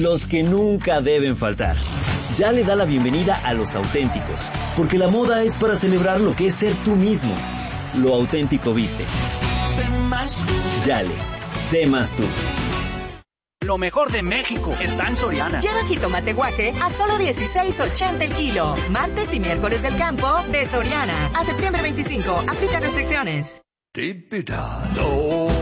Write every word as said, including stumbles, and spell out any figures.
Los que nunca deben faltar. Ya le da la bienvenida a los auténticos, porque la moda es para celebrar lo que es ser tú mismo. Lo auténtico viste. Yale, sé más tú. Lo mejor de México está en Soriana. Lleva jitomate guaje a solo dieciséis ochenta el kilo. Martes y miércoles del campo de Soriana. A septiembre veinticinco. Aplica restricciones. Típida, no.